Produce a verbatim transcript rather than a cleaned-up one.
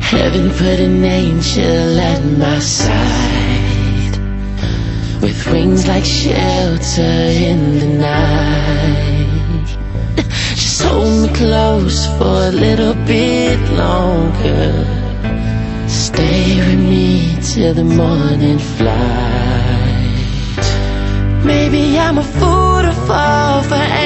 Heaven put an angel at my side, with wings like shelter in the night. Just hold me close for a little bit longer. Stay with me till the morning flight. Maybe I'm a fool to fall for